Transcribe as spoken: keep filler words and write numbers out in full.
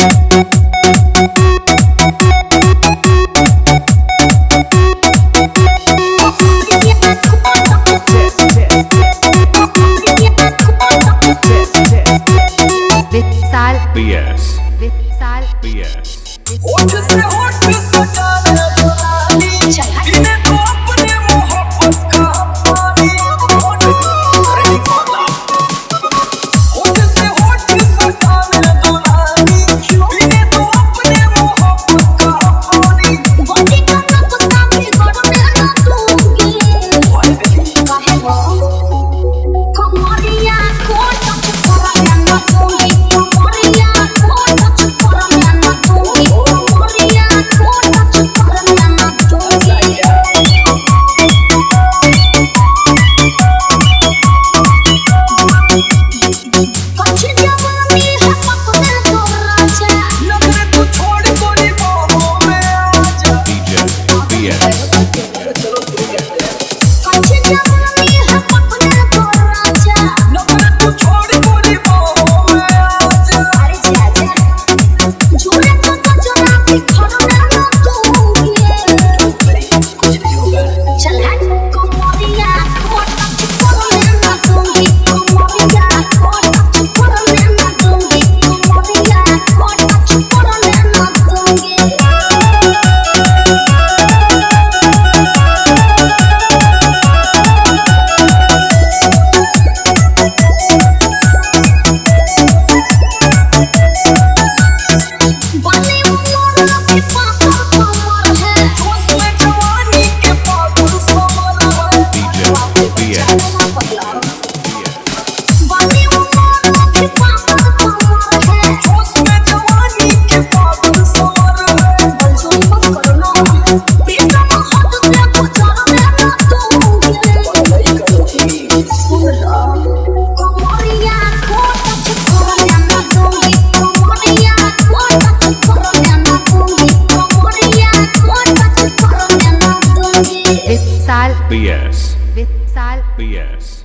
B S B S होठ से होठ सटावे जोरानी इन्हें तो अपने मोहब्बत का पानी होठ से होठ सटावे जोरानी इन्हें तो अपने मोहब्बत का पानी बॉडी का तो साथी करने ना दूंगी काहे वो कमरिया को टच करने ना दूंगी कमरिया को टच करने ना दूंगी कमरिया को टच करने ना दूंगी कच्ची जवानी है पकड़े तो राजा लगे तू छोड़ कोई बाहों में आ जा D J B S कच्ची जवानी है पकड़े तो राजा लगे तू छोड़ कोई बाहों में आ जा अरे जाजा झूले तो चला के खड़ना ना दूंगी कुछ नहीं होगा चल हट कमरिया को टच करने ना दूंगी कमरिया को टच करने ना दूंगी कमरिया को टच करने ना दूंगी बने उमर के पापा कमर है उसमें जवानी के पागल सवाल है D J B S बने उमर के पापा कमर है उसमें जवानी के पागल सवाल है बंजोई मत करना पीछा हाथ से गुजरने ना दूंगी नहीं करोगी सुन लो कमरिया को टच करने ना दूंगी कमरिया को टच करने ना दूंगी कमरिया को टच करने ना दूंगी B S B S